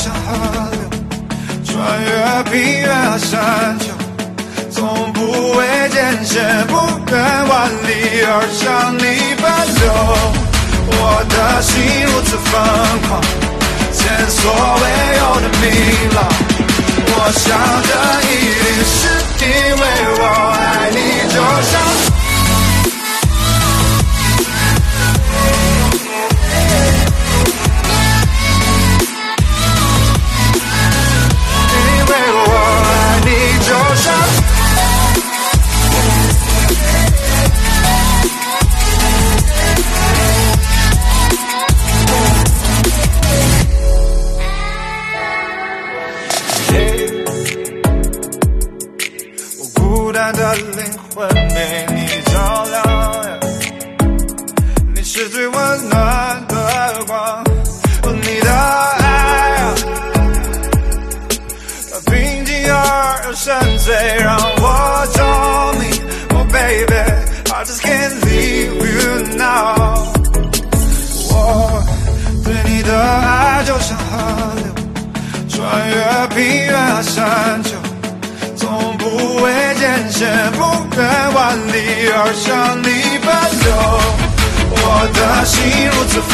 像河流，穿越平原和山丘，从不畏艰险，不远万里而向你奔流。我的心如此疯狂，前所未有的明朗。我想这一定是因为我爱你，就像。的灵魂被你照亮，你是最温暖的光，你的爱它平静而又深邃，让我着迷。Oh baby, I just can't leave you now。 我对你的爱就像河流，穿越平原和山丘，从不畏艰险，不远万里而向你奔流。我的心如此